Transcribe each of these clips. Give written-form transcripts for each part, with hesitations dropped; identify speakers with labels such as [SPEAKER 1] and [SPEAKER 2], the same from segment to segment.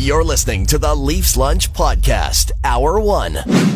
[SPEAKER 1] You're listening to the Leafs Lunch Podcast, Hour 1.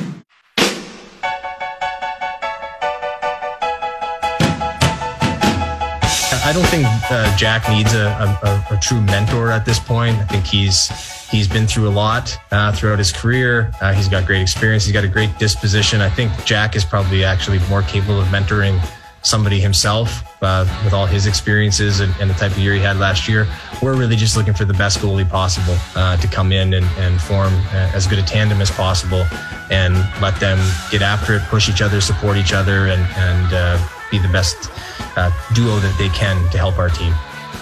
[SPEAKER 2] I don't think Jack needs a true mentor at this point. I think he's been through a lot throughout his career. He's got great experience. He's got a great disposition. I think Jack is probably actually more capable of mentoring somebody himself with all his experiences and the type of year he had last year. We're really just looking for the best goalie possible to come in and form as good a tandem as possible and let them get after it, push each other, support each other, and be the best duo that they can to help our team.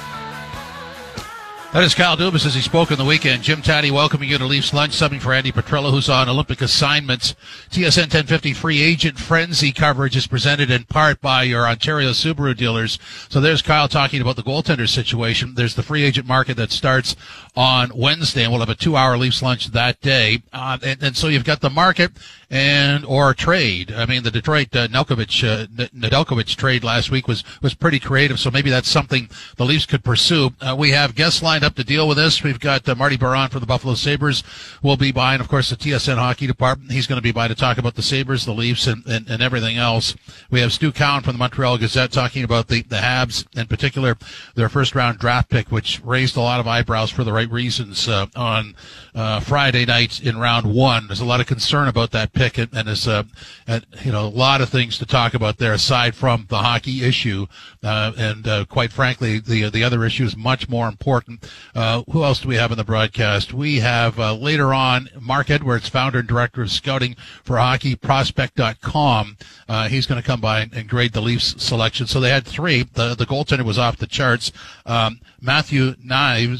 [SPEAKER 3] That is Kyle Dubas as he spoke on the weekend. Jim Taddy welcoming you to Leafs Lunch, subbing for Andy Petrella, who's on Olympic assignments. TSN 1050 free agent frenzy coverage is presented in part by your Ontario Subaru dealers. So there's Kyle talking about the goaltender situation. There's the free agent market that starts on Wednesday, and we'll have a 2-hour Leafs Lunch that day. And so you've got the market or trade. I mean, the Detroit Nedeljkovic trade last week was pretty creative, so maybe that's something the Leafs could pursue. We have guests lined up to deal with this. We've got Marty Baron from the Buffalo Sabres will be by, and of course the TSN hockey department. He's going to be by to talk about the Sabres, the Leafs, and everything else. We have Stu Cowan from the Montreal Gazette talking about the Habs, in particular their first-round draft pick, which raised a lot of eyebrows for the right reasons on Friday night in round 1. There's a lot of concern about that pick, and there's a lot of things to talk about there aside from the hockey issue, and quite frankly, the other issue is much more important. Who else do we have in the broadcast? We have later on Mark Edwards, founder and director of scouting for hockeyprospect.com. He's going to come by and grade the Leafs selection. So they had 3. The goaltender was off the charts. Matthew Knies.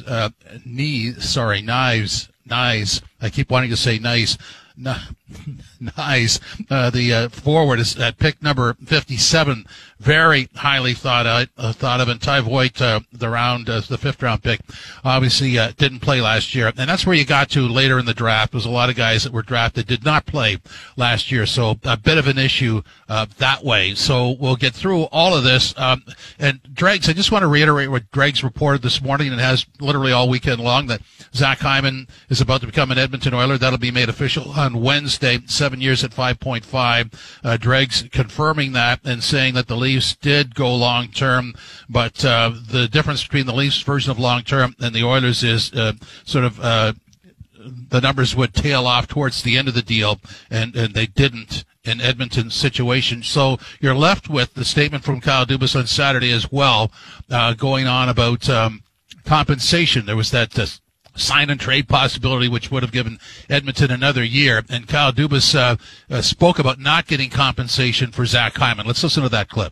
[SPEAKER 3] I keep wanting to say nice. Nice. The forward is at pick number 57. Very highly thought of, and Ty Voigt, the 5th round pick, obviously didn't play last year, and that's where you got to later in the draft. There was a lot of guys that were drafted did not play last year, so a bit of an issue that way. So we'll get through all of this. And Dregs, I just want to reiterate what Dregs reported this morning, and has literally all weekend long, that Zach Hyman is about to become an Edmonton Oiler. That'll be made official on Wednesday. 7 years at 5.5. Dregs confirming that and saying that the Leafs did go long term, but the difference between the Leafs version of long term and the Oilers is the numbers would tail off towards the end of the deal, and they didn't in Edmonton's situation. So you're left with the statement from Kyle Dubas on Saturday as well, going on about compensation. There was that sign and trade possibility, which would have given Edmonton another year. And Kyle Dubas spoke about not getting compensation for Zach Hyman. Let's listen to that clip.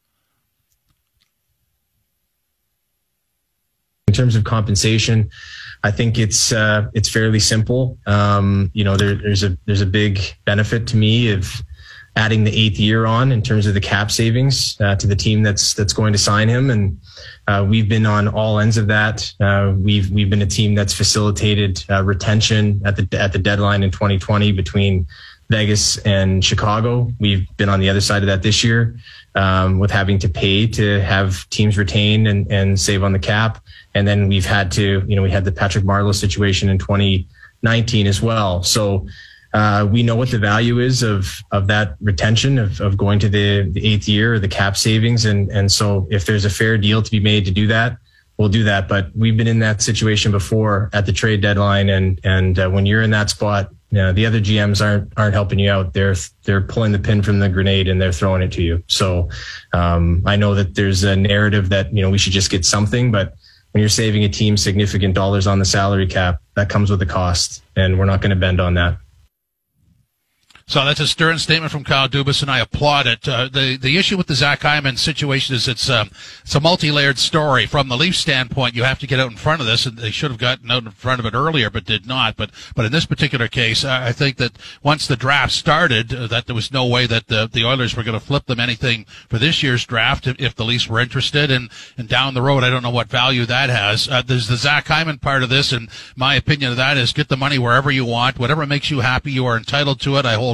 [SPEAKER 2] In terms of compensation, I think it's fairly simple. There's a big benefit to me of adding the 8th year on in terms of the cap savings to the team that's going to sign him, and we've been on all ends of that. We've been a team that's facilitated retention at the deadline in 2020 between Vegas and Chicago. We've been on the other side of that this year, with having to pay to have teams retain and save on the cap. And then we've had to, we had the Patrick Marleau situation in 2019 as well. So we know what the value is of that retention, of going to the 8th year, or the cap savings. And so if there's a fair deal to be made to do that, we'll do that. But we've been in that situation before at the trade deadline. And when you're in that spot, the other GMs aren't helping you out. They're pulling the pin from the grenade and they're throwing it to you. So I know that there's a narrative that, we should just get something, but when you're saving a team significant dollars on the salary cap, that comes with a cost, and we're not going to bend on that.
[SPEAKER 3] So that's a stern statement from Kyle Dubas, and I applaud it. The issue with the Zach Hyman situation is it's a multi-layered story. From the Leafs standpoint, you have to get out in front of this, and they should have gotten out in front of it earlier, but did not. But in this particular case, I think that once the draft started, that there was no way that the Oilers were going to flip them anything for this year's draft if the Leafs were interested. And down the road, I don't know what value that has. There's the Zach Hyman part of this, and my opinion of that is get the money wherever you want. Whatever makes you happy, you are entitled to it. I hold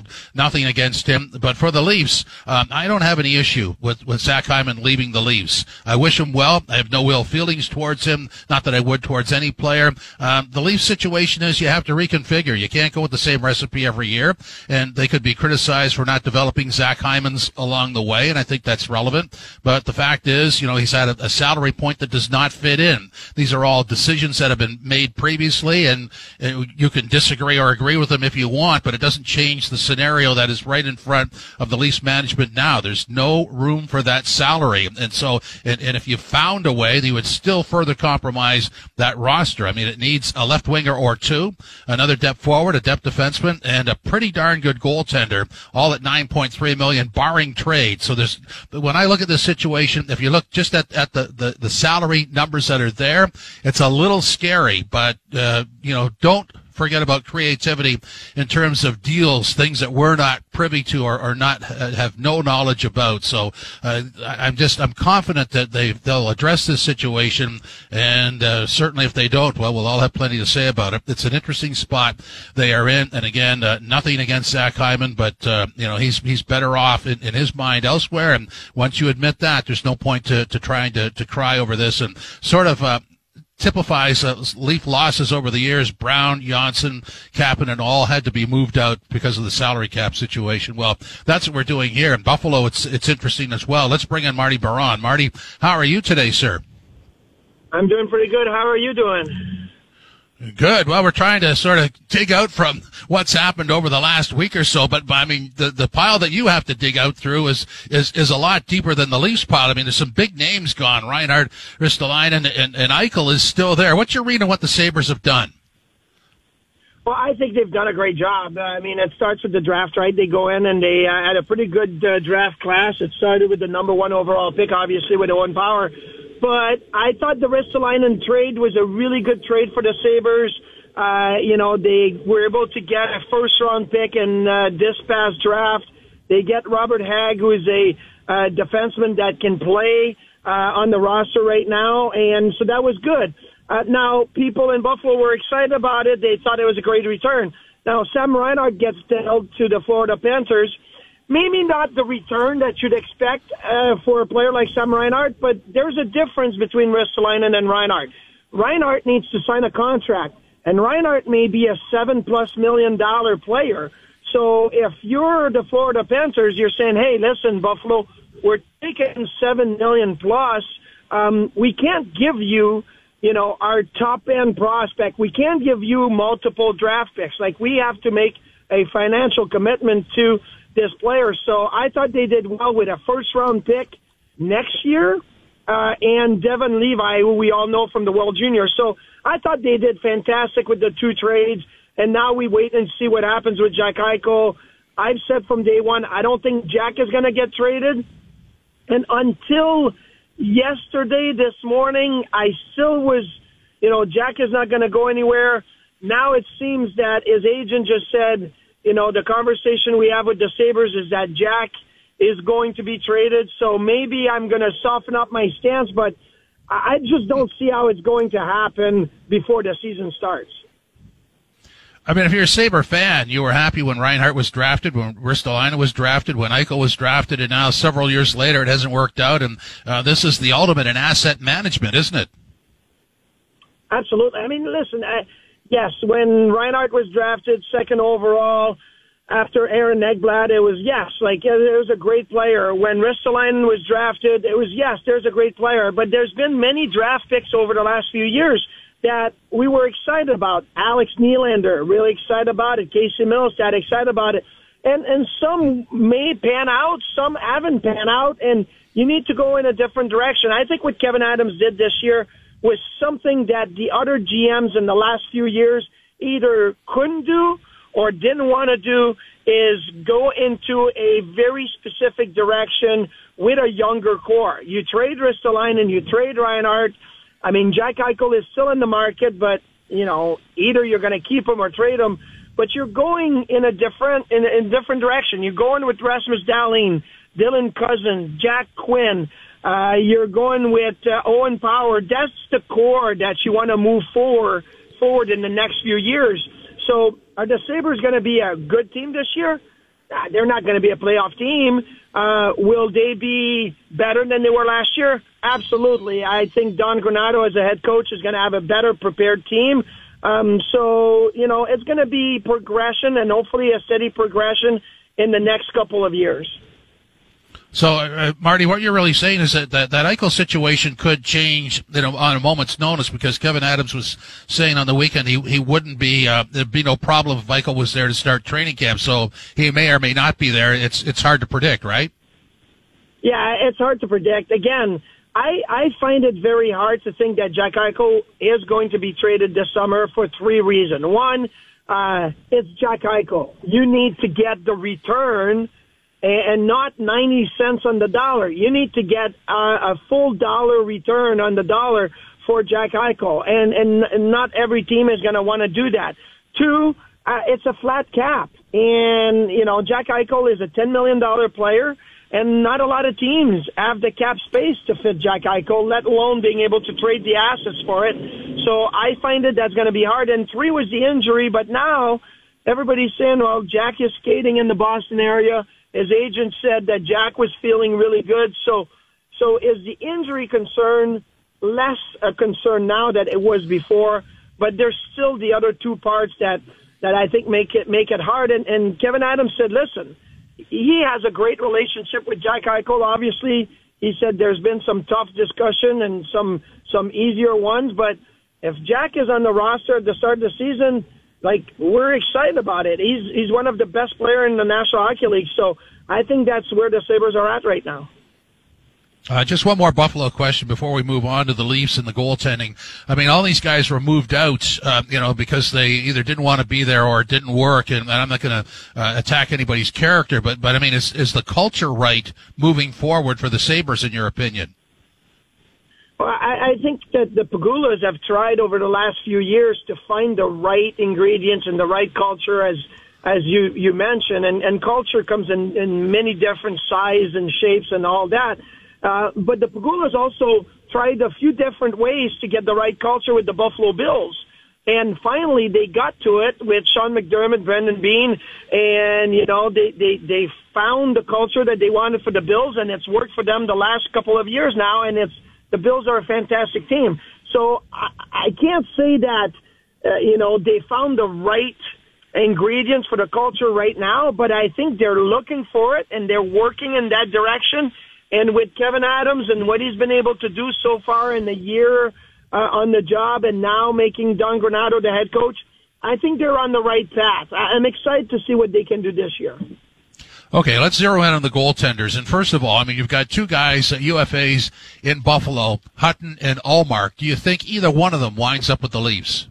[SPEAKER 3] hold nothing against him. But for the Leafs, I don't have any issue with Zach Hyman leaving the Leafs. I wish him well. I have no ill feelings towards him, not that I would towards any player. The Leafs situation is you have to reconfigure. You can't go with the same recipe every year, and they could be criticized for not developing Zach Hyman's along the way, and I think that's relevant. But the fact is, he's at a salary point that does not fit in. These are all decisions that have been made previously, and you can disagree or agree with them if you want, but it doesn't change the scenario that is right in front of the Leafs management now. There's no room for that salary, and so and if you found a way, you would still further compromise that roster. I mean, it needs a left winger or two, another depth forward, a depth defenseman, and a pretty darn good goaltender, all at $9.3 million, barring trade. So when I look at this situation, if you look just at the salary numbers that are there, it's a little scary, but don't forget about creativity in terms of deals, things that we're not privy to or not have no knowledge about. So I'm confident that they'll address this situation, and certainly if they don't, well, we'll all have plenty to say about it. It's an interesting spot they are in, and again, nothing against Zach Hyman, but he's better off in his mind elsewhere. And once you admit that, there's no point to trying to cry over this, and sort of typifies Leaf losses over the years. Brown, Johnson, Kapanen all had to be moved out because of the salary cap situation. Well, that's what we're doing here. In Buffalo, it's interesting as well. Let's bring in Marty Biron. Marty, how are you today, sir?
[SPEAKER 4] I'm doing pretty good. How are you doing?
[SPEAKER 3] Good. Well, we're trying to sort of dig out from what's happened over the last week or so, but I mean, the pile that you have to dig out through is a lot deeper than the Leafs pile. I mean, there's some big names gone. Reinhart, Ristolainen, and Eichel is still there. What's your read on what the Sabres have done?
[SPEAKER 4] Well, I think they've done a great job. I mean, it starts with the draft, right? They go in and they had a pretty good draft class. It started with the number 1 overall pick, obviously, with Owen Power. But I thought the Ristolainen trade was a really good trade for the Sabres. They were able to get a first-round pick in this past draft. They get Robert Hagg, who is a defenseman that can play on the roster right now, and so that was good. Now, people in Buffalo were excited about it. They thought it was a great return. Now, Sam Reinhart gets dealt to the Florida Panthers. Maybe not the return that you'd expect for a player like Sam Reinhart, but there's a difference between Ristolainen and Reinhart. Reinhart needs to sign a contract, and Reinhart may be a $7+ million player. So if you're the Florida Panthers, you're saying, hey, listen, Buffalo, we're taking $7 million plus. We can't give you, our top-end prospect. We can't give you multiple draft picks. Like, we have to make a financial commitment to this player. So I thought they did well with a first-round pick next year and Devin Levi, who we all know from the World Junior. So I thought they did fantastic with the two trades, and now we wait and see what happens with Jack Eichel. I've said from day one, I don't think Jack is going to get traded. And until yesterday, this morning, I still was, Jack is not going to go anywhere. Now it seems that his agent just said, the conversation we have with the Sabres is that Jack is going to be traded. So maybe I'm going to soften up my stance, but I just don't see how it's going to happen before the season starts.
[SPEAKER 3] I mean, if you're a Sabre fan, you were happy when Reinhart was drafted, when Ristolainen was drafted, when Eichel was drafted, and now several years later it hasn't worked out. And this is the ultimate in asset management, isn't it?
[SPEAKER 4] Absolutely. I mean, listen, yes, when Reinhart was drafted second overall after Aaron Ekblad, it was there's a great player. When Ristolainen was drafted, it was there's a great player. But there's been many draft picks over the last few years that we were excited about. Alex Nylander, really excited about it. Casey Middlestad, excited about it. And some may pan out, some haven't panned out, and you need to go in a different direction. I think what Kevin Adams did this year was something that the other GMs in the last few years either couldn't do or didn't want to do, is go into a very specific direction with a younger core. You trade Ristolainen, you trade Reinhart. I mean, Jack Eichel is still in the market, but, either you're going to keep him or trade him. But you're going in a different direction. You're going with Rasmus Dahlin, Dylan Cousins, Jack Quinn. You're going with Owen Power. That's the core that you want to move forward in the next few years. So are the Sabres going to be a good team this year? they're not going to be a playoff team. Will they be better than they were last year? Absolutely. I think Don Granato as a head coach is going to have a better prepared team. So, it's going to be progression and hopefully a steady progression in the next couple of years.
[SPEAKER 3] So, Marty, what you're really saying is that Eichel situation could change, on a moment's notice, because Kevin Adams was saying on the weekend he wouldn't be, there'd be no problem if Eichel was there to start training camp. So he may or may not be there. It's hard to predict, right?
[SPEAKER 4] Yeah, it's hard to predict. Again, I find it very hard to think that Jack Eichel is going to be traded this summer for three reasons. One, it's Jack Eichel. You need to get the return and not 90 cents on the dollar. You need to get a full dollar return on the dollar for Jack Eichel, and not every team is going to want to do that. Two, it's a flat cap, and Jack Eichel is a $10 million player, and not a lot of teams have the cap space to fit Jack Eichel, let alone being able to trade the assets for it. So I find that's going to be hard. And three was the injury, but now everybody's saying, well, Jack is skating in the Boston area. His agent said that Jack was feeling really good. So is the injury concern less a concern now than it was before? But there's still the other two parts that I think make it hard. And Kevin Adams said, listen, he has a great relationship with Jack Eichel. Obviously, he said there's been some tough discussion and some easier ones. But if Jack is on the roster at the start of the season, we're excited about it. He's one of the best players in the National Hockey League. So I think that's where the Sabres are at right now.
[SPEAKER 3] Just one more Buffalo question before we move on to the Leafs and the goaltending. I mean, all these guys were moved out, because they either didn't want to be there or it didn't work. And I'm not going to attack anybody's character, but I mean, is the culture right moving forward for the Sabres, in your opinion?
[SPEAKER 4] Well, I think that the Pagulas have tried over the last few years to find the right ingredients and the right culture, as you mentioned, and culture comes in many different sizes and shapes and all that. But the Pagulas also tried a few different ways to get the right culture with the Buffalo Bills. And finally, they got to it with Sean McDermott, Brendan Bean, and, they found the culture that they wanted for the Bills, and it's worked for them the last couple of years now, and the Bills are a fantastic team. So I can't say that, they found the right ingredients for the culture right now, but I think they're looking for it, and they're working in that direction. And with Kevin Adams and what he's been able to do so far in the year on the job, and now making Don Granato the head coach, I think they're on the right path. I'm excited to see what they can do this year.
[SPEAKER 3] Okay, let's zero in on the goaltenders. And first of all, I mean, you've got two guys, UFAs in Buffalo, Hutton and Ullmark. Do you think either one of them winds up with the Leafs?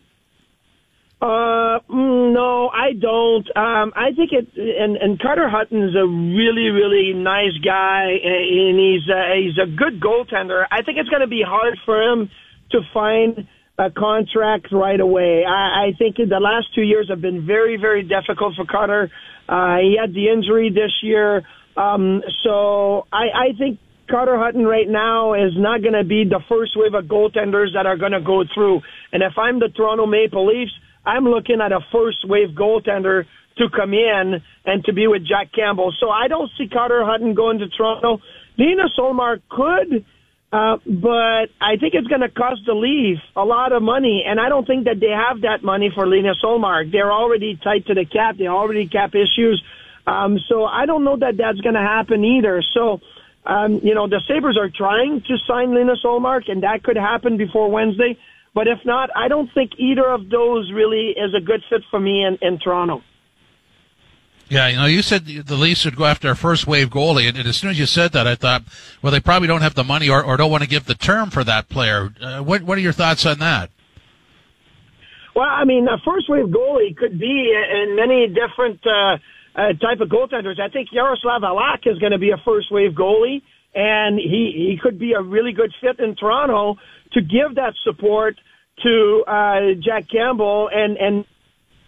[SPEAKER 4] No, I don't. I think and Carter Hutton is a really, really nice guy, and he's a good goaltender. I think it's going to be hard for him to find a contract right away. I think the last 2 years have been very, very difficult for Carter. He had the injury this year. So I think Carter Hutton right now is not going to be the first wave of goaltenders that are going to go through. And if I'm the Toronto Maple Leafs, I'm looking at a first-wave goaltender to come in and to be with Jack Campbell. So I don't see Carter Hutton going to Toronto. Linus Ullmark could, but I think it's going to cost the Leafs a lot of money, and I don't think that they have that money for Linus Ullmark. They're already tight to the cap. They already cap issues. So I don't know that that's going to happen either. So, the Sabres are trying to sign Linus Ullmark, and that could happen before Wednesday. But if not, I don't think either of those really is a good fit for me in Toronto.
[SPEAKER 3] Yeah, you said the Leafs would go after a first-wave goalie, and as soon as you said that, I thought, well, they probably don't have the money or don't want to give the term for that player. What are your thoughts on that?
[SPEAKER 4] Well, I mean, a first-wave goalie could be in many different type of goaltenders. I think Yaroslav Halak is going to be a first-wave goalie, and he could be a really good fit in Toronto to give that support to Jack Campbell and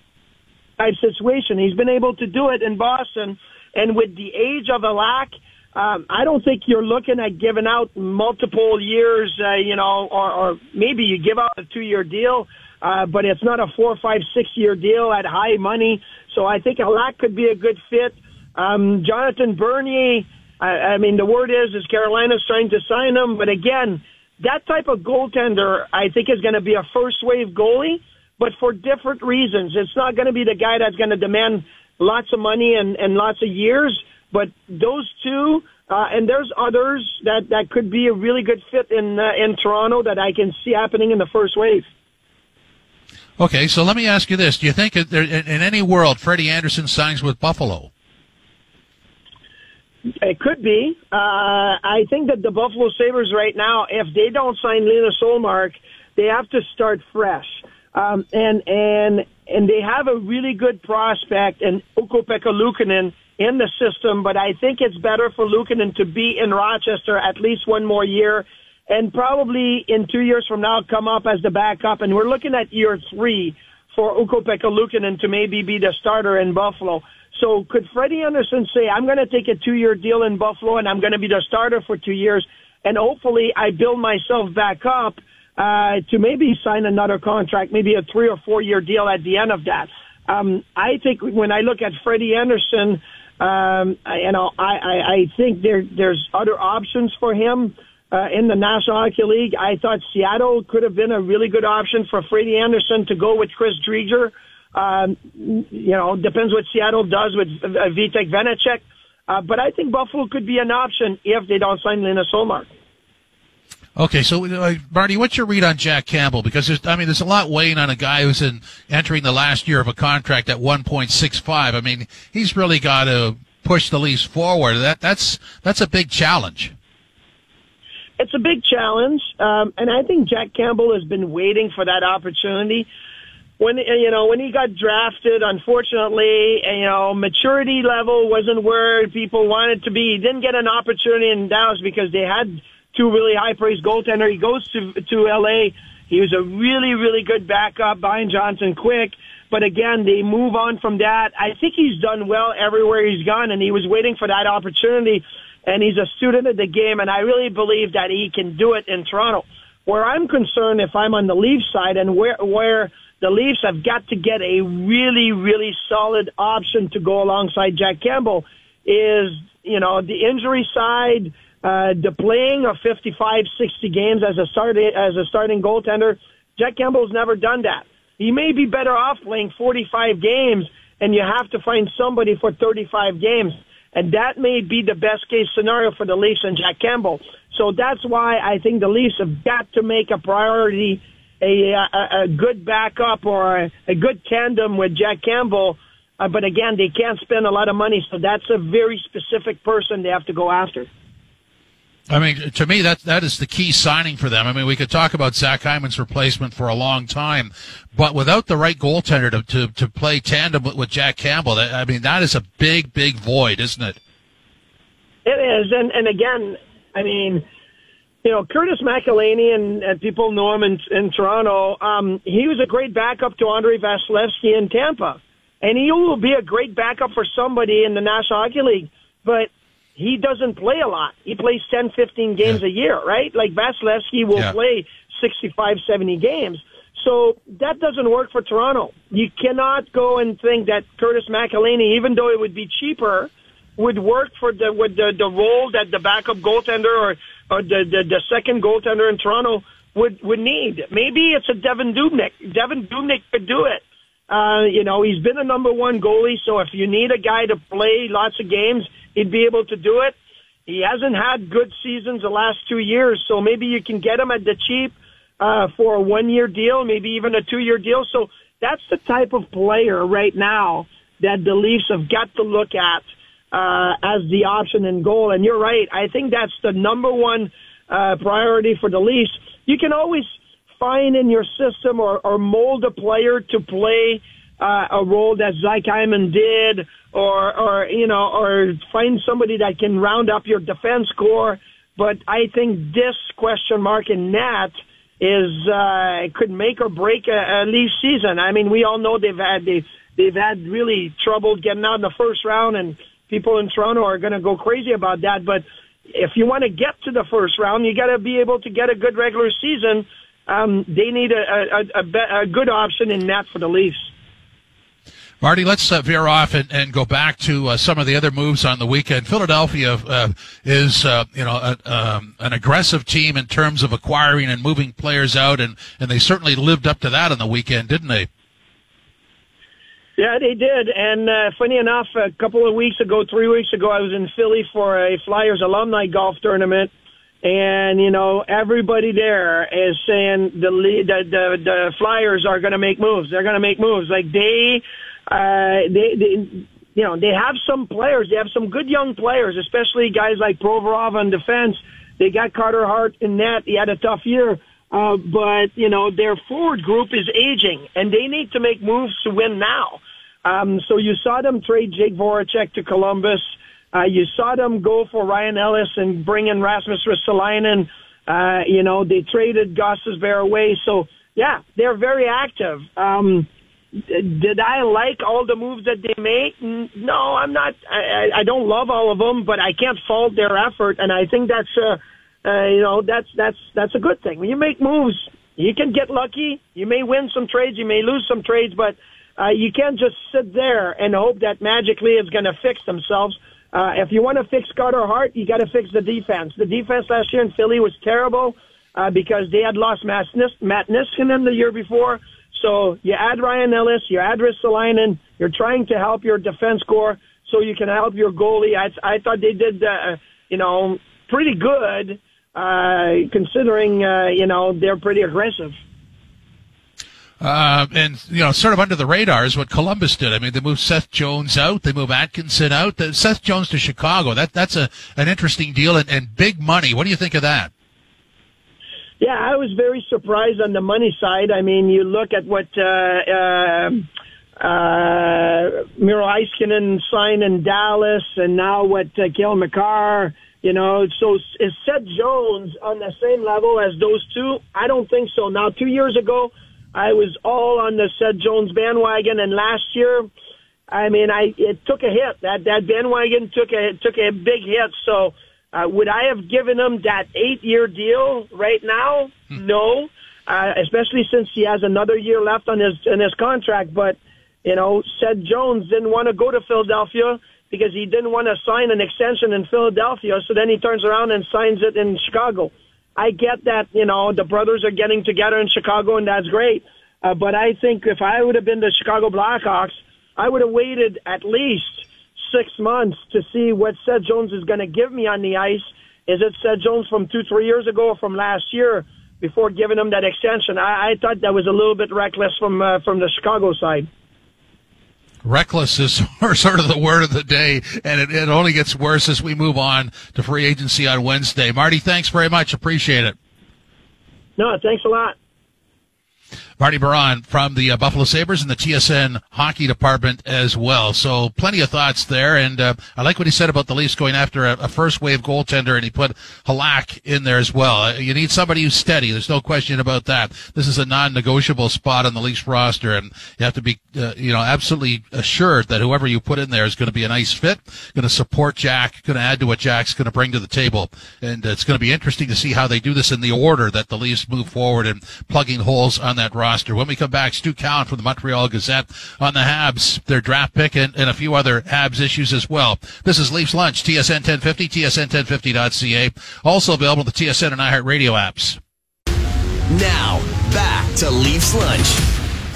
[SPEAKER 4] type situation. He's been able to do it in Boston, and with the age of Halak, I don't think you're looking at giving out multiple years, or maybe you give out a 2-year deal, but it's not a 4, 5, 6-year deal at high money. So I think Halak could be a good fit. Jonathan Bernier, the word is Carolina's trying to sign him, but again, that type of goaltender, I think, is going to be a first-wave goalie, but for different reasons. It's not going to be the guy that's going to demand lots of money and lots of years, but those two, and there's others that could be a really good fit in Toronto that I can see happening in the first wave.
[SPEAKER 3] Okay, so let me ask you this. Do you think in any world Freddie Andersen signs with Buffalo?
[SPEAKER 4] It could be. I think that the Buffalo Sabres right now, if they don't sign Linus Ullmark, they have to start fresh. And they have a really good prospect in Ukko-Pekka Luukkonen in the system, but I think it's better for Luukkonen to be in Rochester at least one more year and probably in 2 years from now come up as the backup. And we're looking at year 3 for Ukko-Pekka Luukkonen to maybe be the starter in Buffalo. So could Freddie Andersen say, I'm going to take a 2-year deal in Buffalo and I'm going to be the starter for 2 years, and hopefully I build myself back up to maybe sign another contract, maybe a 3 or 4 year deal at the end of that. I think when I look at Freddie Andersen, I think there's other options for him in the National Hockey League. I thought Seattle could have been a really good option for Freddie Andersen to go with Chris Driedger. Depends what Seattle does with Vitek Vanacek. But I think Buffalo could be an option if they don't sign Linus Ullmark.
[SPEAKER 3] Okay, so Marty, what's your read on Jack Campbell? Because there's a lot weighing on a guy who's entering the last year of a contract at 1.65. He's really got to push the Leafs forward. That's a big challenge.
[SPEAKER 4] It's a big challenge, and I think Jack Campbell has been waiting for that opportunity. When he got drafted, unfortunately, maturity level wasn't where people wanted to be. He didn't get an opportunity in Dallas because they had two really high-praised goaltender. He goes to L.A. He was a really, really good backup behind Johnson Quick. But again, they move on from that. I think he's done well everywhere he's gone, and he was waiting for that opportunity. And he's a student of the game, and I really believe that he can do it in Toronto. Where I'm concerned, if I'm on the Leafs side, and where the Leafs have got to get a really, really solid option to go alongside Jack Campbell, is, the injury side, the playing of 55, 60 games as a starting goaltender. Jack Campbell's never done that. He may be better off playing 45 games, and you have to find somebody for 35 games. And that may be the best case scenario for the Leafs and Jack Campbell. So that's why I think the Leafs have got to make a priority a good backup or a good tandem with Jack Campbell. But again, they can't spend a lot of money, so that's a very specific person they have to go after.
[SPEAKER 3] To me, that is the key signing for them. We could talk about Zach Hyman's replacement for a long time, but without the right goaltender to play tandem with Jack Campbell, that is a big, big void, isn't it?
[SPEAKER 4] It is, and again, Curtis McElhinney, and people know him in Toronto. He was a great backup to Andrei Vasilevsky in Tampa, and he will be a great backup for somebody in the National Hockey League, but he doesn't play a lot. He plays 10, 15 games a year, right? Like Vasilevsky will play 65, 70 games. So that doesn't work for Toronto. You cannot go and think that Curtis McElhinney, even though it would be cheaper, would work for the role that the backup goaltender or the second goaltender in Toronto would need. Maybe it's a Devin Dubnyk. Devin Dubnyk could do it. He's been a number one goalie, so if you need a guy to play lots of games, he'd be able to do it. He hasn't had good seasons the last 2 years, so maybe you can get him at the cheap for a 1 year deal, maybe even a 2 year deal. So that's the type of player right now that the Leafs have got to look at as the option in goal. And you're right. I think that's the number one priority for the Leafs. You can always find in your system or mold a player to play a role that Zach Hyman did, or find somebody that can round up your defense core. But I think this question mark in net could make or break a Leafs season. We all know they've had really trouble getting out in the first round, and people in Toronto are going to go crazy about that. But if you want to get to the first round, you got to be able to get a good regular season. They need a good option in net for the Leafs.
[SPEAKER 3] Marty, let's veer off and go back to some of the other moves on the weekend. Philadelphia is an aggressive team in terms of acquiring and moving players out, and they certainly lived up to that on the weekend, didn't they?
[SPEAKER 4] Yeah, they did. And funny enough, a couple of weeks ago, 3 weeks ago, I was in Philly for a Flyers alumni golf tournament. And, everybody there is saying the Flyers are going to make moves. They're going to make moves. Like they have some players. They have some good young players, especially guys like Provorov on defense. They got Carter Hart in net. He had a tough year. But their forward group is aging, and they need to make moves to win now. So you saw them trade Jake Voracek to Columbus. You saw them go for Ryan Ellis and bring in Rasmus Ristolainen. They traded Gostisbehere away. So, yeah, they're very active. Did I like all the moves that they made? No, I'm not. I don't love all of them, but I can't fault their effort, and I think that's a good thing. When you make moves, you can get lucky. You may win some trades, you may lose some trades, but you can't just sit there and hope that magically it's going to fix themselves. If you want to fix Carter Hart, you got to fix the defense. The defense last year in Philly was terrible because they had lost Matt Niskanen the year before. So you add Ryan Ellis, you add Ristolainen, you're trying to help your defense core so you can help your goalie. I thought they did, pretty good considering, they're pretty aggressive.
[SPEAKER 3] And sort of under the radar is what Columbus did. I mean, they moved Seth Jones out. They moved Atkinson out. Seth Jones to Chicago. That's an interesting deal and big money. What do you think of that?
[SPEAKER 4] Yeah, I was very surprised on the money side. I mean, you look at what Miro Heiskanen signed in Dallas, and now what Cale Makar. So is Seth Jones on the same level as those two? I don't think so. Now, 2 years ago, I was all on the Seth Jones bandwagon, and last year, I mean, it took a hit. That bandwagon took a big hit. So, would I have given him that 8-year deal right now? No, especially since he has another year left on his contract. But Seth Jones didn't want to go to Philadelphia because he didn't want to sign an extension in Philadelphia. So then he turns around and signs it in Chicago. I get that, the brothers are getting together in Chicago, and that's great. But I think if I would have been the Chicago Blackhawks, I would have waited at least 6 months to see what Seth Jones is going to give me on the ice. Is it Seth Jones from 2-3 years ago or from last year before giving him that extension? I thought that was a little bit reckless from the Chicago side.
[SPEAKER 3] Reckless is sort of the word of the day, and it only gets worse as we move on to free agency on Wednesday. Marty, thanks very much. Appreciate it.
[SPEAKER 4] No, thanks a lot.
[SPEAKER 3] Marty Biron from the Buffalo Sabres and the TSN hockey department as well. So plenty of thoughts there. And I like what he said about the Leafs going after a first-wave goaltender, and he put Halak in there as well. You need somebody who's steady. There's no question about that. This is a non-negotiable spot on the Leafs roster, and you have to be absolutely assured that whoever you put in there is going to be a nice fit, going to support Jack, going to add to what Jack's going to bring to the table. And it's going to be interesting to see how they do this in the order that the Leafs move forward and plugging holes on that roster. When we come back, Stu Cowan from the Montreal Gazette on the Habs, their draft pick, and a few other Habs issues as well. This is Leafs Lunch, TSN 1050, TSN1050.ca. Also available on the TSN and iHeartRadio apps.
[SPEAKER 1] Now, back to Leafs Lunch.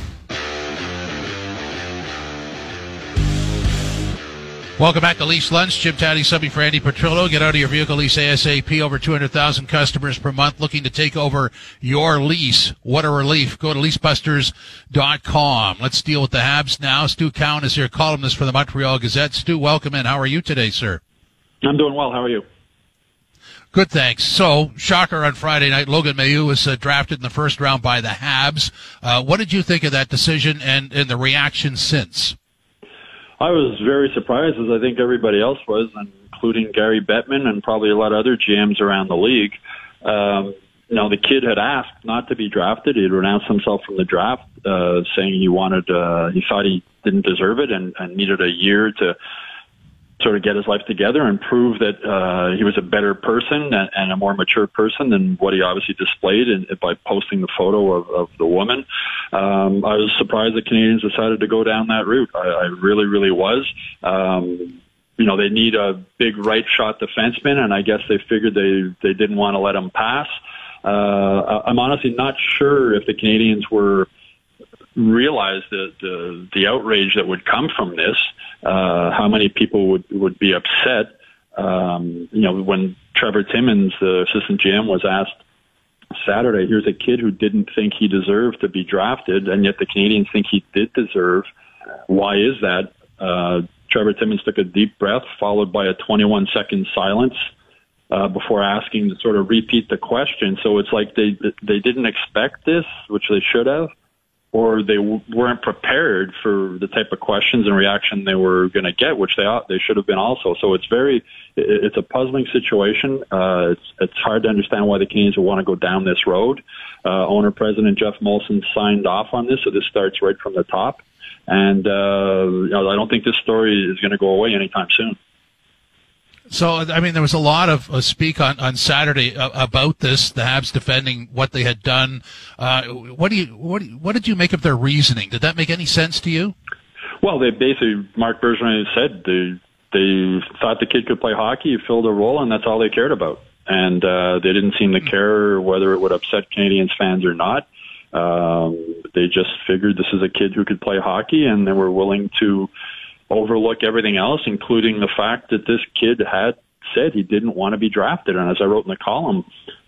[SPEAKER 3] Welcome back to Leafs Lunch. Jim Taddy subbing for Andy Petrillo. Get out of your vehicle lease ASAP. Over 200,000 customers per month looking to take over your lease. What a relief. Go to leasebusters.com. Let's deal with the Habs now. Stu Cowan is here, columnist for the Montreal Gazette. Stu, welcome in. How are you today, sir?
[SPEAKER 5] I'm doing well. How are you?
[SPEAKER 3] Good, thanks. So, shocker on Friday night. Logan Mailloux was drafted in the first round by the Habs. What did you think of that decision and the reaction since?
[SPEAKER 5] I was very surprised, as I think everybody else was, including Gary Bettman and probably a lot of other GMs around the league. The kid had asked not to be drafted. He had renounced himself from the draft, saying he thought he didn't deserve it and needed a year to sort of get his life together and prove that he was a better person and a more mature person than what he obviously displayed by posting the photo of the woman. I was surprised the Canadians decided to go down that route. I really, really was. They need a big right shot defenseman, and I guess they figured they didn't want to let him pass. I'm honestly not sure if the Canadians realized the outrage that would come from this. How many people would be upset? When Trevor Timmins, the assistant GM, was asked Saturday, here's a kid who didn't think he deserved to be drafted, and yet the Canadians think he did deserve. Why is that? Trevor Timmins took a deep breath, followed by a 21-second silence before asking to sort of repeat the question. So it's like they didn't expect this, which they should have, or they weren't prepared for the type of questions and reaction they were going to get, which they should have been also. So it's a puzzling situation. It's hard to understand why the Canadians would want to go down this road. Owner-President Jeff Molson signed off on this, so this starts right from the top. And I don't think this story is going to go away anytime soon.
[SPEAKER 3] So, I mean, there was a lot of speak on Saturday about this, the Habs defending what they had done. What did you make of their reasoning? Did that make any sense to you?
[SPEAKER 5] Well, they basically, Marc Bergevin said they thought the kid could play hockey, he filled a role, and that's all they cared about. And they didn't seem to care whether it would upset Canadians fans or not. They just figured this is a kid who could play hockey, and they were willing to overlook everything else, including the fact that this kid had said he didn't want to be drafted. And as I wrote in the column,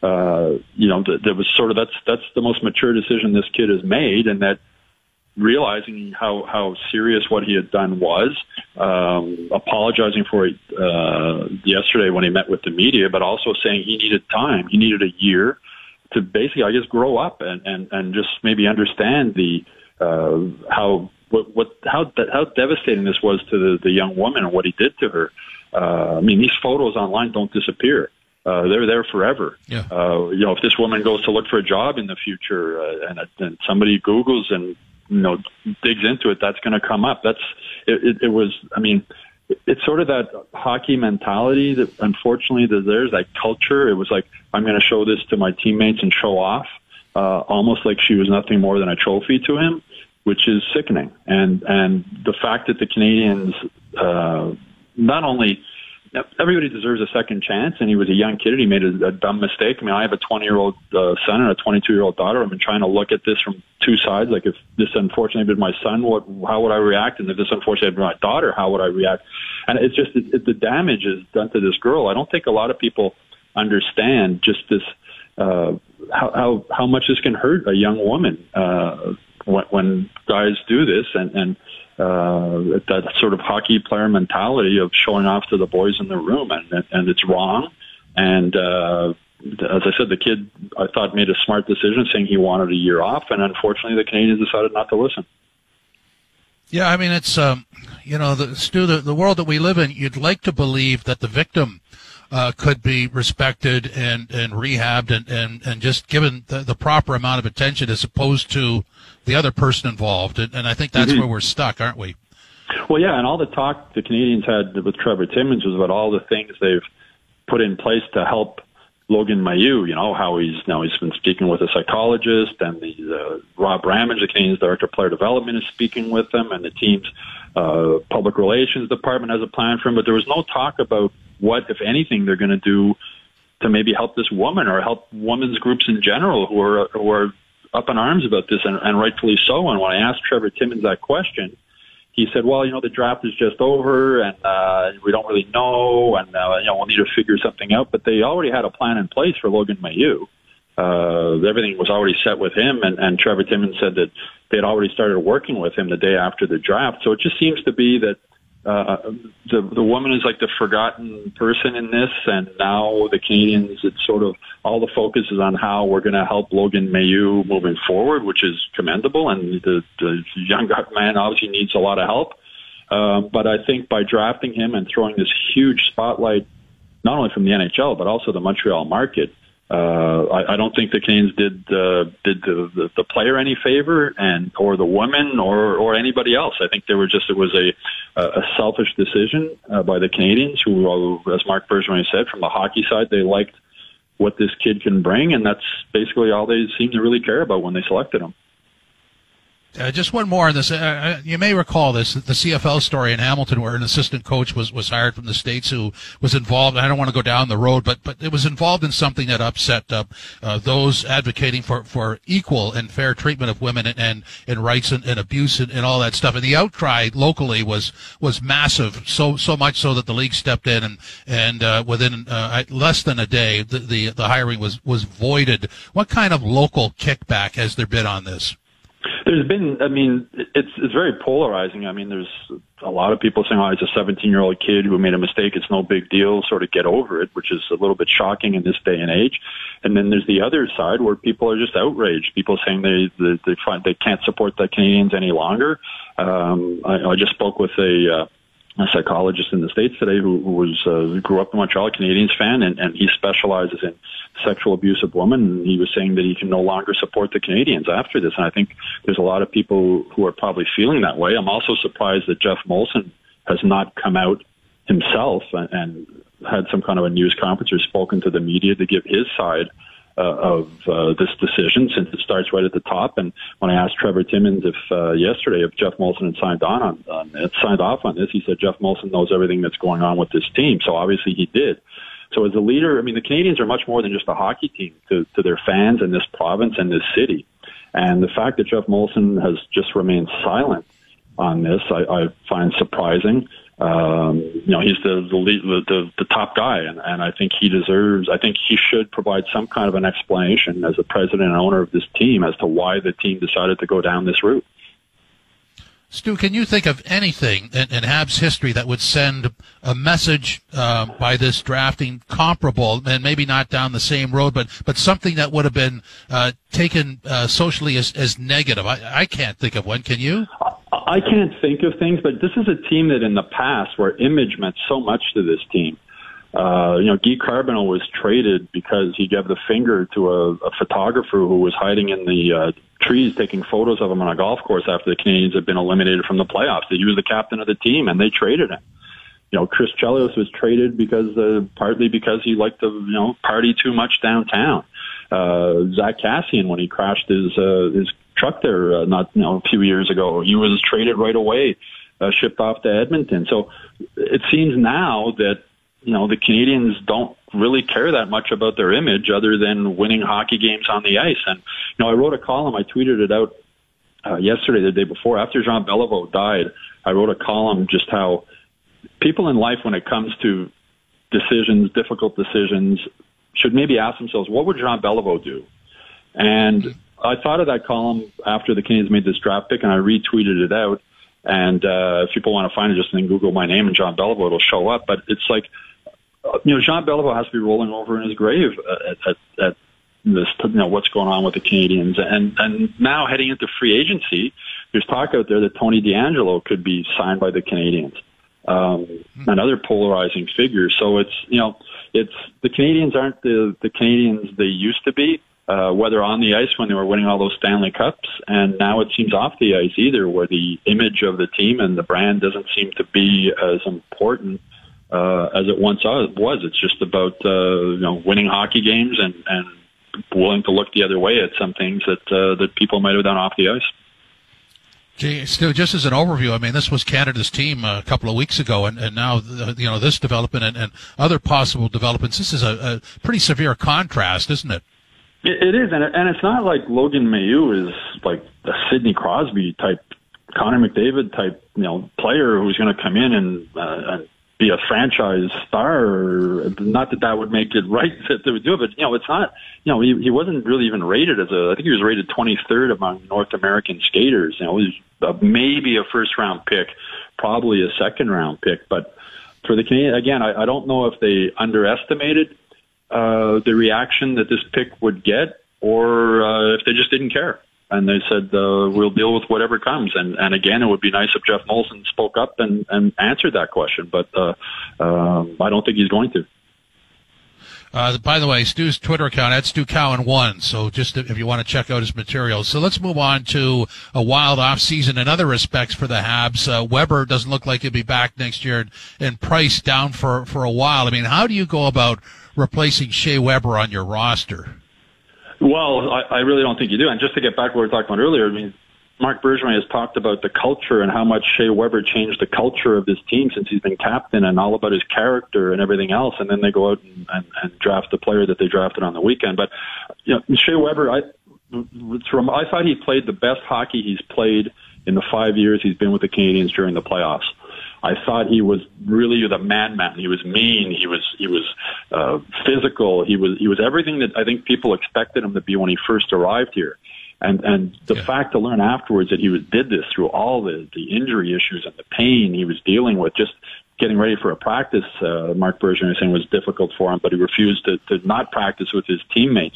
[SPEAKER 5] there was sort of that's the most mature decision this kid has made, and that realizing how serious what he had done was, apologizing for it yesterday when he met with the media, but also saying he needed time, he needed a year to basically, I guess, grow up and just maybe understand how devastating this was to the young woman and what he did to her. These photos online don't disappear. They're there forever. Yeah. If this woman goes to look for a job in the future and somebody Googles and digs into it, that's going to come up. It's sort of that hockey mentality that unfortunately there's that culture. It was like, I'm going to show this to my teammates and show off, almost like she was nothing more than a trophy to him, which is sickening. And the fact that the Canadians, not only, everybody deserves a second chance, and he was a young kid and he made a dumb mistake. I mean, I have a 20-year-old son and a 22-year-old daughter. I've been trying to look at this from two sides. Like, if this unfortunately had been my son, how would I react? And if this unfortunately had been my daughter, how would I react? And it's just the damage is done to this girl. I don't think a lot of people understand just this, how much this can hurt a young woman when guys do this, and that sort of hockey player mentality of showing off to the boys in the room, and it's wrong. And as I said, the kid, I thought, made a smart decision saying he wanted a year off, and unfortunately the Canadians decided not to listen.
[SPEAKER 3] Yeah, I mean, it's, Stu, the world that we live in, you'd like to believe that the victim could be respected and rehabbed and just given the proper amount of attention as opposed to the other person involved. And I think that's where we're stuck, aren't we?
[SPEAKER 5] Well, yeah, and all the talk the Canadians had with Trevor Timmins was about all the things they've put in place to help Logan Mailloux, how he's been speaking with a psychologist, and Rob Ramage, the Canadians Director of Player Development, is speaking with them, and the team's public relations department has a plan for him. But there was no talk about what, if anything, they're going to do to maybe help this woman or help women's groups in general who are up in arms about this, and rightfully so. And when I asked Trevor Timmins that question, he said, well, the draft is just over, and we don't really know, and we'll need to figure something out. But they already had a plan in place for Logan Mailloux. Everything was already set with him, and Trevor Timmins said that they had already started working with him the day after the draft. So it just seems to be that the woman is like the forgotten person in this, and now the Canadians, it's sort of all the focus is on how we're going to help Logan Mailloux moving forward, which is commendable, and the young man obviously needs a lot of help. But I think by drafting him and throwing this huge spotlight, not only from the NHL but also the Montreal market, I don't think the Canadiens did the player any favor, or the women, or anybody else. I think it was a selfish decision by the Canadiens, who, as Marc Bergevin said, from the hockey side, they liked what this kid can bring, and that's basically all they seem to really care about when they selected him.
[SPEAKER 3] Just one more on this. You may recall this, the CFL story in Hamilton, where an assistant coach was hired from the States who was involved. I don't want to go down the road, but it was involved in something that upset those advocating for equal and fair treatment of women and rights and abuse and all that stuff. And the outcry locally was massive, so much so that the league stepped in and within less than a day, the hiring was voided. What kind of local kickback has there been on this?
[SPEAKER 5] There's been, it's very polarizing. There's a lot of people saying, he's a 17-year-old kid who made a mistake. It's no big deal. Sort of get over it, which is a little bit shocking in this day and age. And then there's the other side where people are just outraged. People saying they can't support the Canadiens any longer. I just spoke with a psychologist in the States today who grew up a Montreal Canadiens fan, and he specializes in sexual abuse of women. And he was saying that he can no longer support the Canadiens after this. And I think there's a lot of people who are probably feeling that way. I'm also surprised that Jeff Molson has not come out himself and had some kind of a news conference or spoken to the media to give his side of this decision, since it starts right at the top. And when I asked Trevor Timmins yesterday if Jeff Molson had signed off on this, he said Jeff Molson knows everything that's going on with this team. So obviously he did. So as a leader, the Canadiens are much more than just a hockey team to their fans in this province and this city. And the fact that Jeff Molson has just remained silent on this, I find surprising. He's the top guy, and I think he should provide some kind of an explanation as the president and owner of this team as to why the team decided to go down this route.
[SPEAKER 3] Stu, can you think of anything in Habs history that would send a message by this drafting comparable, and maybe not down the same road, but something that would have been taken socially as negative? I can't think of one. Can you?
[SPEAKER 5] I can't think of things, but this is a team that in the past, where image meant so much to this team. Guy Carbonneau was traded because he gave the finger to a photographer who was hiding in the trees taking photos of him on a golf course after the Canadiens had been eliminated from the playoffs. He was the captain of the team, and they traded him. Chris Chelios was traded partly because he liked to party too much downtown. Zach Kassian, when he crashed his truck there a few years ago, he was traded right away, shipped off to Edmonton. So it seems now that the Canadiens don't really care that much about their image other than winning hockey games on the ice. And, I wrote a column, I tweeted it out yesterday, the day before, after Jean Beliveau died. I wrote a column just how people in life, when it comes to decisions, difficult decisions, should maybe ask themselves, what would Jean Beliveau do? And I thought of that column after the Canadiens made this draft pick, and I retweeted it out. And if people want to find it, just then Google my name and Jean Beliveau, it'll show up. But it's like, Jean Beliveau has to be rolling over in his grave at this, what's going on with the Canadiens. And now heading into free agency, there's talk out there that Tony DeAngelo could be signed by the Canadiens. Another polarizing figure. So it's the Canadiens aren't the Canadiens they used to be, whether on the ice when they were winning all those Stanley Cups, and now it seems off the ice either, where the image of the team and the brand doesn't seem to be as important as it once was. It's just about winning hockey games and willing to look the other way at some things that people might have done off the ice.
[SPEAKER 3] Gee, Stu, just as an overview, this was Canada's team a couple of weeks ago, and now this development and other possible developments. This is a pretty severe contrast, isn't it?
[SPEAKER 5] It is, and it's not like Logan Mailloux is like a Sidney Crosby type, Connor McDavid type, player who's going to come in and be a franchise star. Not that would make it right that they would do it, but it's not. He wasn't really even rated I think he was rated 23rd among North American skaters. He was maybe a first round pick, probably a second round pick. But for the Canadiens, again, I don't know if they underestimated the reaction that this pick would get, or if they just didn't care. And they said, we'll deal with whatever comes. And again, it would be nice if Jeff Molson spoke up and answered that question. But I don't think he's going to.
[SPEAKER 3] By the way, Stu's Twitter account, at Stu Cowan1, so just if you want to check out his material. So let's move on to a wild offseason in other respects for the Habs. Weber doesn't look like he'll be back next year, and Price down for a while. I mean, how do you go about replacing Shea Weber on your roster?
[SPEAKER 5] Well, I really don't think you do. And just to get back to what we were talking about earlier, I mean, Marc Bergevin has talked about the culture and how much Shea Weber changed the culture of this team since he's been captain, and all about his character and everything else. And then they go out and draft the player that they drafted on the weekend. But Shea Weber, I thought he played the best hockey he's played in the 5 years he's been with the Canadiens during the playoffs. I thought he was really the man. He was mean. He was physical. He was everything that I think people expected him to be when he first arrived here. And the fact to learn afterwards that he did this through all the injury issues and the pain he was dealing with, just getting ready for a practice, Marc Bergevin was saying was difficult for him, but he refused to not practice with his teammates.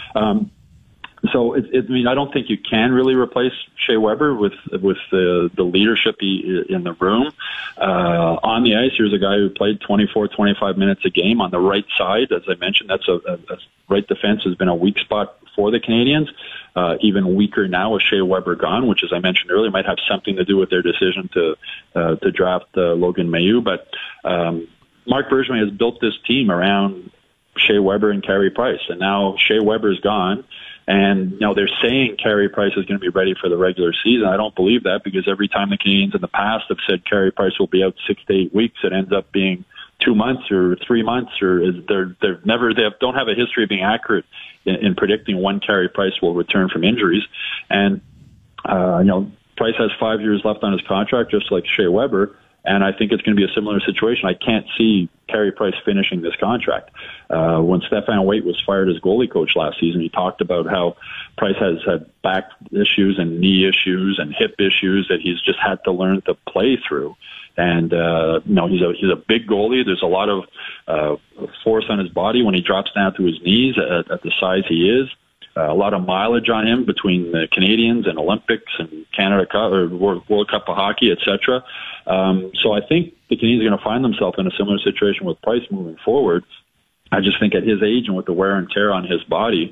[SPEAKER 5] So I mean, I don't think you can really replace Shea Weber with the leadership in the room. On the ice, here's a guy who played 24, 25 minutes a game on the right side. As I mentioned, that's right defense has been a weak spot for the Canadiens. Even weaker now with Shea Weber gone, which, as I mentioned earlier, might have something to do with their decision to draft Logan Mailloux. But Marc Bergevin has built this team around Shea Weber and Carey Price, and now Shea Weber's gone. And, they're saying Carey Price is going to be ready for the regular season. I don't believe that, because every time the Canadiens in the past have said Carey Price will be out 6 to 8 weeks, it ends up being 2 months or 3 months, or they don't have a history of being accurate in predicting when Carey Price will return from injuries. And, Price has 5 years left on his contract, just like Shea Weber. And I think it's going to be a similar situation. I can't see Carey Price finishing this contract. When Stefan Waite was fired as goalie coach last season, he talked about how Price has had back issues and knee issues and hip issues that he's just had to learn to play through. And he's a big goalie. There's a lot of force on his body when he drops down to his knees at the size he is. A lot of mileage on him between the Canadiens and Olympics and Canada Cup or World Cup of Hockey, etc. So I think the Canadiens are going to find themselves in a similar situation with Price moving forward. I just think at his age and with the wear and tear on his body,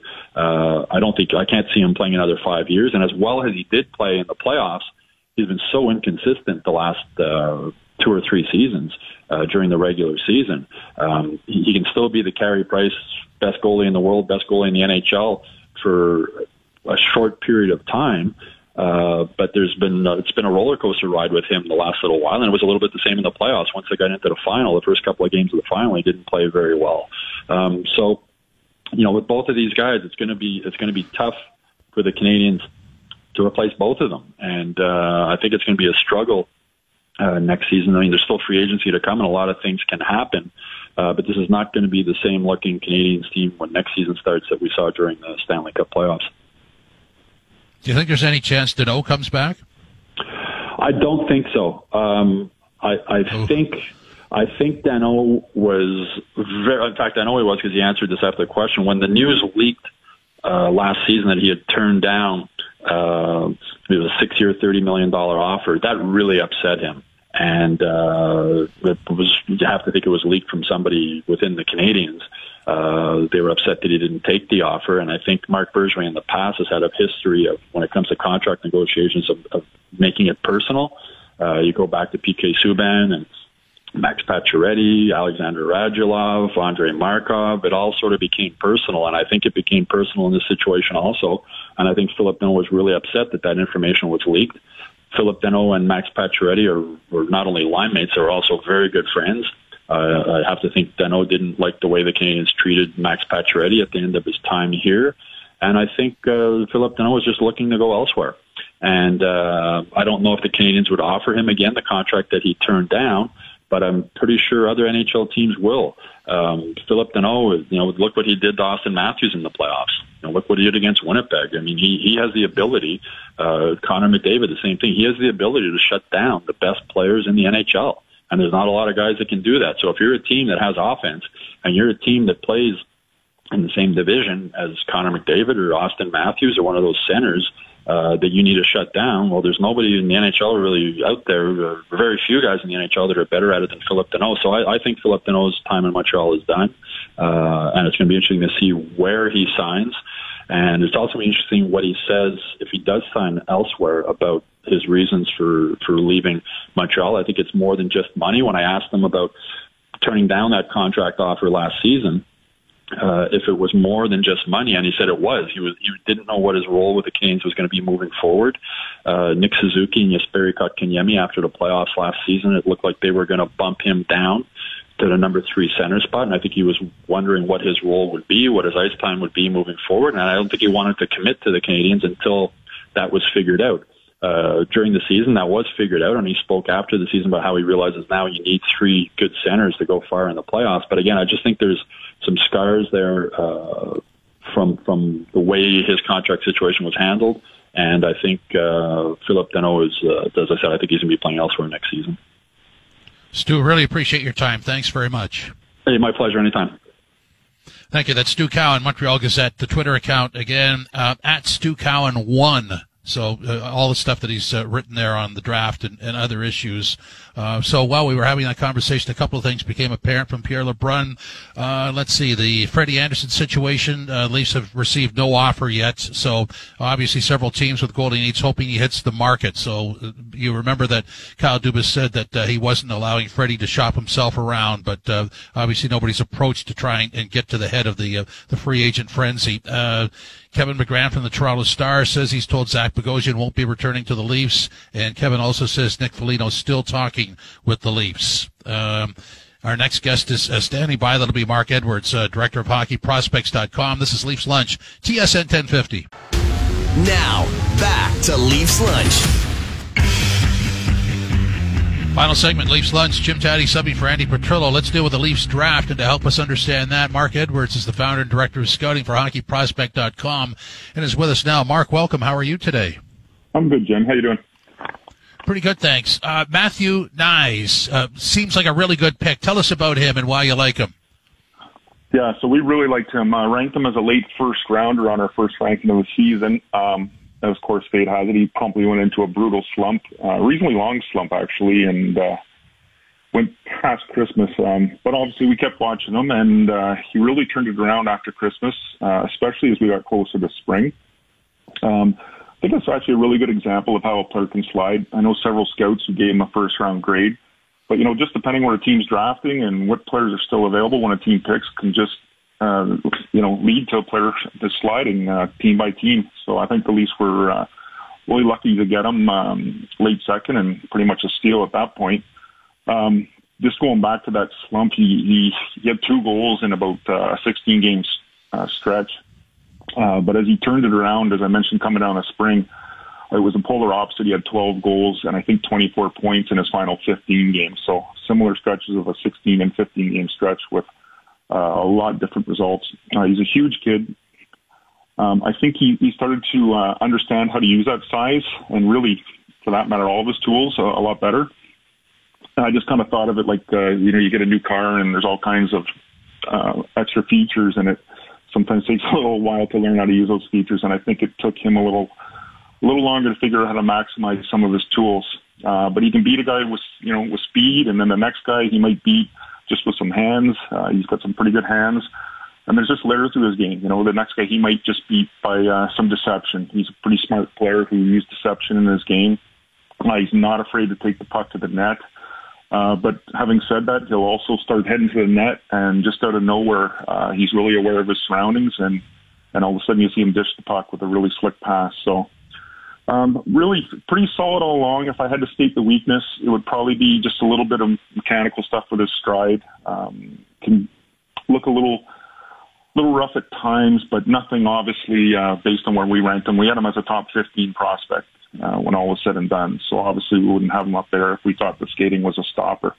[SPEAKER 5] I can't see him playing another 5 years. And as well as he did play in the playoffs, he's been so inconsistent the last 2 or 3 seasons during the regular season. He can still be the Carey Price best goalie in the world, best goalie in the NHL for a short period of time. But it's been a roller coaster ride with him the last little while, and it was a little bit the same in the playoffs. Once they got into the final, the first couple of games of the final, he didn't play very well. So, with both of these guys, it's going to be tough for the Canadiens to replace both of them, and I think it's going to be a struggle next season. I mean, there's still free agency to come, and a lot of things can happen. But this is not going to be the same looking Canadiens team when next season starts that we saw during the Stanley Cup playoffs.
[SPEAKER 3] Do you think there's any chance Danault comes back?
[SPEAKER 5] I don't think so. I think Danault was very. In fact, I know he was, because he answered this after the question. When the news leaked last season that he had turned down it was a 6-year, $30 million offer, that really upset him. And you have to think it was leaked from somebody within the Canadiens. They were upset that he didn't take the offer, and I think Marc Bergevin in the past has had a history of, when it comes to contract negotiations, of making it personal. You go back to PK Subban and Max Pacioretty, Alexander Radulov, Andrei Markov. It all sort of became personal, and I think it became personal in this situation also. And I think Phillip Danault was really upset that information was leaked. Phillip Danault and Max Pacioretty were not only line mates, they were also very good friends. I have to think Danault didn't like the way the Canadiens treated Max Pacioretty at the end of his time here. And I think Phillip Danault was just looking to go elsewhere. And I don't know if the Canadiens would offer him again the contract that he turned down, but I'm pretty sure other NHL teams will. Phillip Danault, look what he did to Austin Matthews in the playoffs. Look what he did against Winnipeg. I mean, he has the ability. Connor McDavid, the same thing. He has the ability to shut down the best players in the NHL, and there's not a lot of guys that can do that. So if you're a team that has offense and you're a team that plays in the same division as Connor McDavid or Austin Matthews or one of those centers that you need to shut down, well, there's nobody in the NHL really out there. Very few guys in the NHL that are better at it than Phillip Danault. So I think Phillip Danault's time in Montreal is done. and it's going to be interesting to see where he signs. And it's also interesting what he says if he does sign elsewhere about his reasons for leaving Montreal. I think it's more than just money. When I asked him about turning down that contract offer last season, if it was more than just money, and he said it was. He didn't know what his role with the Canes was going to be moving forward. Nick Suzuki and Jesperi Kotkaniemi, after the playoffs last season, it looked like they were going to bump him down to the number 3 center spot, and I think he was wondering what his role would be, what his ice time would be moving forward, and I don't think he wanted to commit to the Canadiens until that was figured out. During the season, that was figured out, and he spoke after the season about how he realizes now you need 3 good centers to go far in the playoffs. But again, I just think there's some scars there from the way his contract situation was handled, and I think Philip Danault is, as I said, I think he's going to be playing elsewhere next season.
[SPEAKER 3] Stu, really appreciate your time. Thanks very much.
[SPEAKER 5] Hey, my pleasure. Anytime.
[SPEAKER 3] Thank you. That's Stu Cowan, Montreal Gazette, the Twitter account, again, at Stu Cowan 1. So all the stuff that he's written there on the draft and other issues. So while we were having that conversation, a couple of things became apparent from Pierre LeBrun. Let's see, the Freddie Anderson situation. Leafs have received no offer yet. So obviously several teams with Golden Knights hoping he hits the market. So you remember that Kyle Dubas said that he wasn't allowing Freddie to shop himself around, but obviously nobody's approached to try and get to the head of the free agent frenzy. Kevin McGran from the Toronto Star says he's told Zach Bogosian won't be returning to the Leafs, and Kevin also says Nick Foligno's still talking with the Leafs. Our next guest is standing by. That'll be Mark Edwards, Director of Hockey Prospects.com. This is Leafs Lunch, TSN 1050.
[SPEAKER 1] Now, back to Leafs Lunch.
[SPEAKER 3] Final segment, Leafs Lunch. Jim Taddy subbing for Andy Petrillo. Let's deal with the Leafs draft, and to help us understand that, Mark Edwards is the founder and director of scouting for HockeyProspect.com and is with us now. Mark, welcome. How are you today?
[SPEAKER 6] I'm good, Jim. How you doing?
[SPEAKER 3] Pretty good, thanks. Matthew Knies seems like a really good pick. Tell us about him and why you like him.
[SPEAKER 6] Yeah, so we really liked him. Ranked him as a late first rounder on our first ranking of the season. As of course fate has it, he promptly went into a brutal slump, reasonably long slump actually, and went past Christmas. But obviously we kept watching him, and he really turned it around after Christmas, especially as we got closer to spring. I think that's actually a really good example of how a player can slide. I know several scouts who gave him a first round grade, but just depending where a team's drafting and what players are still available when a team picks can just lead to a player that's sliding team by team. So I think the Leafs were really lucky to get him late second and pretty much a steal at that point. Just going back to that slump, he had 2 goals in about a 16-game stretch. But as he turned it around, as I mentioned, coming down the spring, it was a polar opposite. He had 12 goals and I think 24 points in his final 15 games. So similar stretches of a 16 and 15-game stretch with a lot of different results. He's a huge kid. I think he started to understand how to use that size and really, for that matter, all of his tools a lot better. And I just kind of thought of it like, you get a new car and there's all kinds of extra features, and it sometimes takes a little while to learn how to use those features. And I think it took him a little longer to figure out how to maximize some of his tools. But he can beat a guy with speed, and then the next guy he might beat just with some hands. He's got some pretty good hands. And there's just layers to his game. The next guy he might just beat by some deception. He's a pretty smart player who used deception in his game. He's not afraid to take the puck to the net. But having said that, he'll also start heading to the net, and just out of nowhere, he's really aware of his surroundings, and all of a sudden you see him dish the puck with a really slick pass. So really pretty solid all along. If I had to state the weakness, it would probably be just a little bit of mechanical stuff with his stride. Can look a little rough at times, but nothing obviously based on where we ranked him. We had him as a top 15 prospect when all was said and done. So obviously we wouldn't have him up there if we thought the skating was a stopper.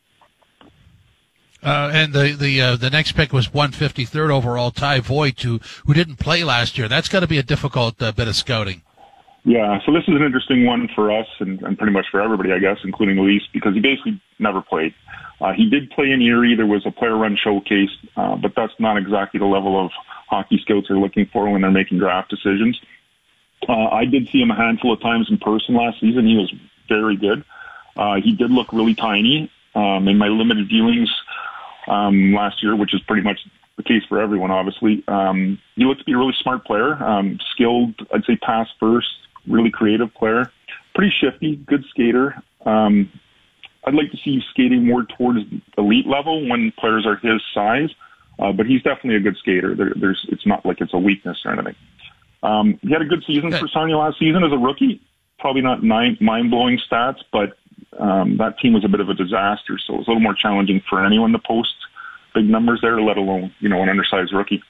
[SPEAKER 3] And the next pick was 153rd overall, Ty Voigt, who didn't play last year. That's got to be a difficult bit of scouting.
[SPEAKER 6] Yeah, so this is an interesting one for us and pretty much for everybody, I guess, including the Leafs, because he basically never played. He did play in Erie. There was a player-run showcase, but that's not exactly the level of hockey scouts are looking for when they're making draft decisions. I did see him a handful of times in person last season. He was very good. He did look really tiny. In my limited viewings last year, which is pretty much the case for everyone, obviously. He looks to be a really smart player, skilled, I'd say pass first, really creative player, pretty shifty, good skater. I'd like to see you skating more towards elite level when players are his size, but he's definitely a good skater. It's not like it's a weakness or anything. He had a good season for Sarnia last season as a rookie. Probably not mind-blowing stats, but that team was a bit of a disaster, so it was a little more challenging for anyone to post big numbers there, let alone, an undersized rookie.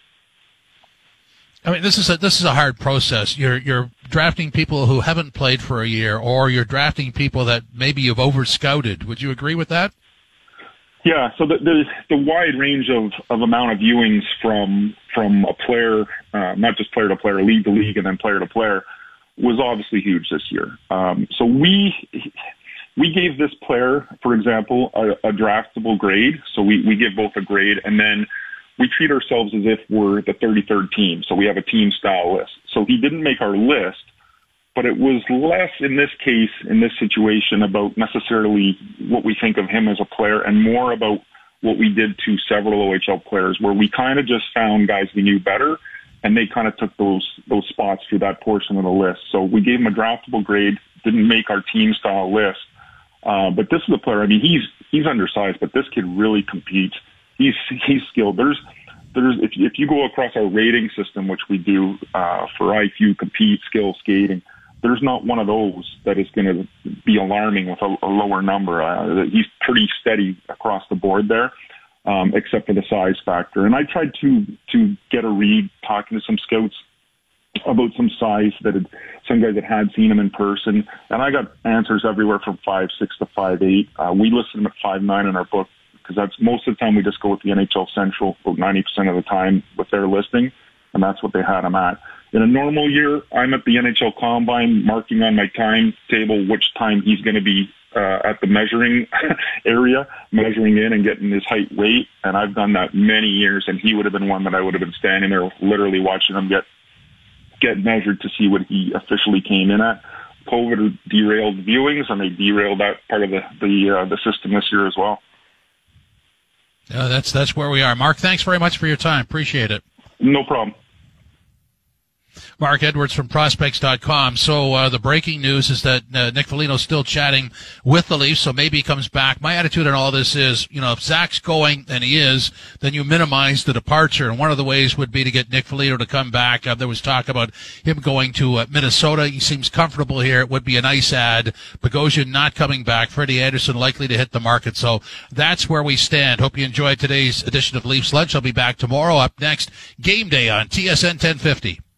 [SPEAKER 3] I mean, this is a hard process. You're drafting people who haven't played for a year, or you're drafting people that maybe you've over-scouted. Would you agree with that?
[SPEAKER 6] Yeah, so the wide range of amount of viewings from a player, not just player to player, league to league, and then player to player, was obviously huge this year. So we gave this player, for example, a draftable grade. So we give both a grade, and then we treat ourselves as if we're the 33rd team. So we have a team style list. So he didn't make our list, but it was less in this case, in this situation, about necessarily what we think of him as a player and more about what we did to several OHL players, where we kind of just found guys we knew better, and they kind of took those spots through that portion of the list. So we gave him a draftable grade, didn't make our team style list. But this is a player, I mean, he's undersized, but this kid really competes. He's skilled. There's if you go across our rating system, which we do for IQ, compete, skill, skating, there's not one of those that is going to be alarming with a lower number. He's pretty steady across the board there, except for the size factor. And I tried to get a read talking to some scouts about some size some guys that had seen him in person, and I got answers everywhere from 5'6" to 5'8". We listed him at 5'9" in our book, because that's most of the time we just go with the NHL Central, about 90% of the time with their listing, and that's what they had him at. In a normal year, I'm at the NHL Combine marking on my timetable which time he's going to be at the measuring area, measuring in and getting his height, weight, and I've done that many years, and he would have been one that I would have been standing there literally watching him get measured to see what he officially came in at. COVID derailed viewings, and they derailed that part of the system this year as well.
[SPEAKER 3] Yeah, that's where we are. Mark, thanks very much for your time. Appreciate it.
[SPEAKER 6] No problem.
[SPEAKER 3] Mark Edwards from Prospects.com. So the breaking news is that Nick Foligno's still chatting with the Leafs, so maybe he comes back. My attitude on all this is, if Zach's going, and he is, then you minimize the departure. And one of the ways would be to get Nick Foligno to come back. There was talk about him going to Minnesota. He seems comfortable here. It would be a nice ad. Bogosian not coming back. Freddie Anderson likely to hit the market. So that's where we stand. Hope you enjoyed today's edition of Leafs Lunch. I'll be back tomorrow. Up next, Game Day on TSN 1050.